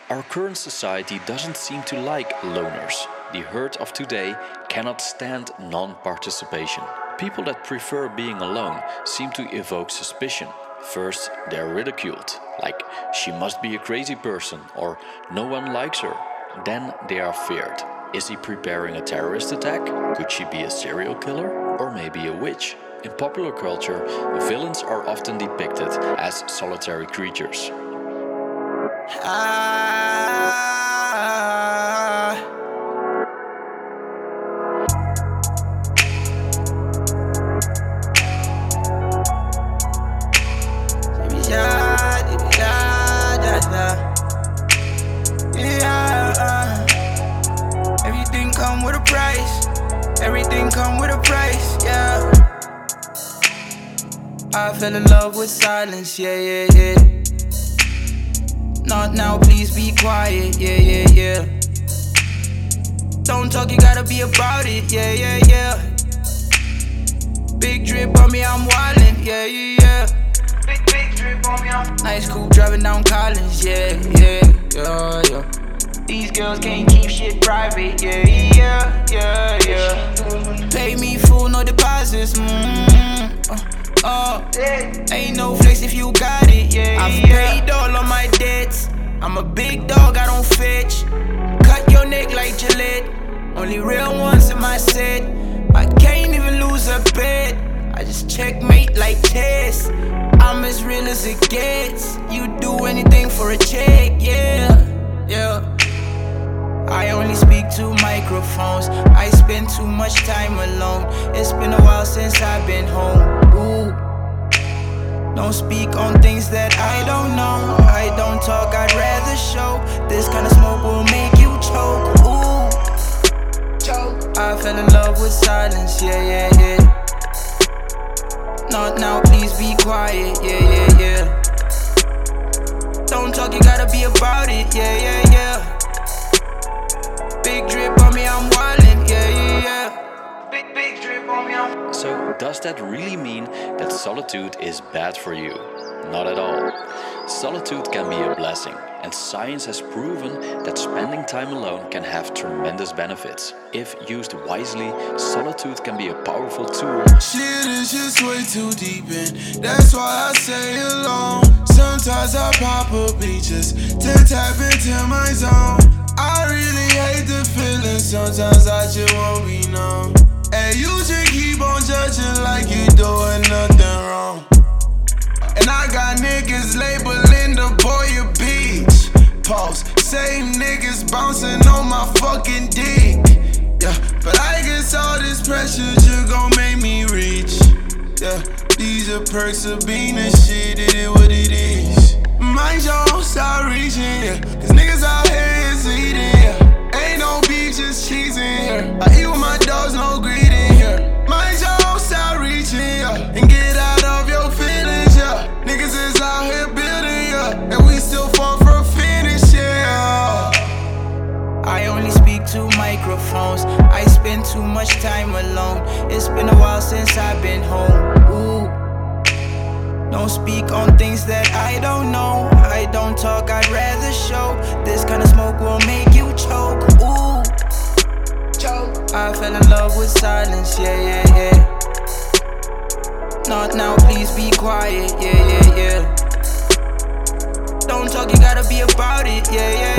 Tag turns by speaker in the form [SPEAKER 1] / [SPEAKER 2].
[SPEAKER 1] Our current society doesn't seem to like loners. The herd of today cannot stand non-participation. People that prefer being alone seem to evoke suspicion. First, they're ridiculed, like she must be a crazy person or no one likes her. Then they are feared. Is he preparing a terrorist attack? Could she be a serial killer? Or maybe a witch? In popular culture, villains are often depicted as solitary creatures.
[SPEAKER 2] Everything come with a price. Everything come with a price, yeah. I fell in love with silence, yeah, yeah, yeah. Not now, please be quiet, yeah, yeah, yeah. Don't talk, you gotta be about it, yeah, yeah, yeah. Big drip on me, I'm wildin', yeah, yeah, yeah. Big drip on me, I'm nice, cool, driving down Collins, yeah, yeah, yeah, yeah. These girls can't keep shit private, yeah, yeah, yeah, yeah. Pay me full, no deposits, ain't no flex if you got it, yeah, I've paid all of my debts. I'm a big dog, I don't fetch. Cut your neck like Gillette. Only real ones in my set. I can't even lose a bet. I just checkmate like chess. I'm as real as it gets. You do anything for a check, yeah, yeah. I only speak to microphones. I spend too much time alone. It's been a while since I've been home. Ooh. Don't speak on things that I don't know. I don't talk, I'd rather show. This kind of smoke will make you choke. Ooh. Choke. I fell in love with silence, yeah, yeah, yeah. Not now, please be quiet, yeah, yeah, yeah. Don't talk, you gotta be about it, yeah, yeah, yeah. Big drip on me, I'm wildin', yeah, yeah, yeah. Big drip on me, I'm...
[SPEAKER 1] So, does that really mean that solitude is bad for you? Not at all. Solitude can be a blessing, and science has proven that spending time alone can have tremendous benefits. If used wisely, solitude can be a powerful tool.
[SPEAKER 3] Shit is just way too deep in, that's why I stay alone. Sometimes I pop up beaches to tap into my zone. I really hate the feeling, sometimes I just won't be known. And you just keep on judging like you doing nothing wrong. And I got niggas labeling the boy a bitch. Pause, same niggas bouncing on my fucking dick. Yeah, but I guess all this pressure just gon' make me rich. Yeah, these are perks of being a shit, it is what it is. Mind y'all, start reaching, yeah. Cause niggas out here is eating, yeah. Ain't no beef, just cheese in here. I eat with my dogs, no greed in here. Mind y'all, start reaching, yeah. And get out of your feelings, yeah. Niggas is out here building, yeah. And we still fall for a finish, yeah.
[SPEAKER 2] I only speak to microphones. I spend too much time alone. It's been a while since I've been home. Ooh. Don't speak on things that I don't know. I don't talk, I'd rather show. This kind of smoke will make you choke. Ooh. Choke. I fell in love with silence, yeah, yeah, yeah. Not now, please be quiet, yeah, yeah, yeah. Don't talk, you gotta be about it, yeah, yeah.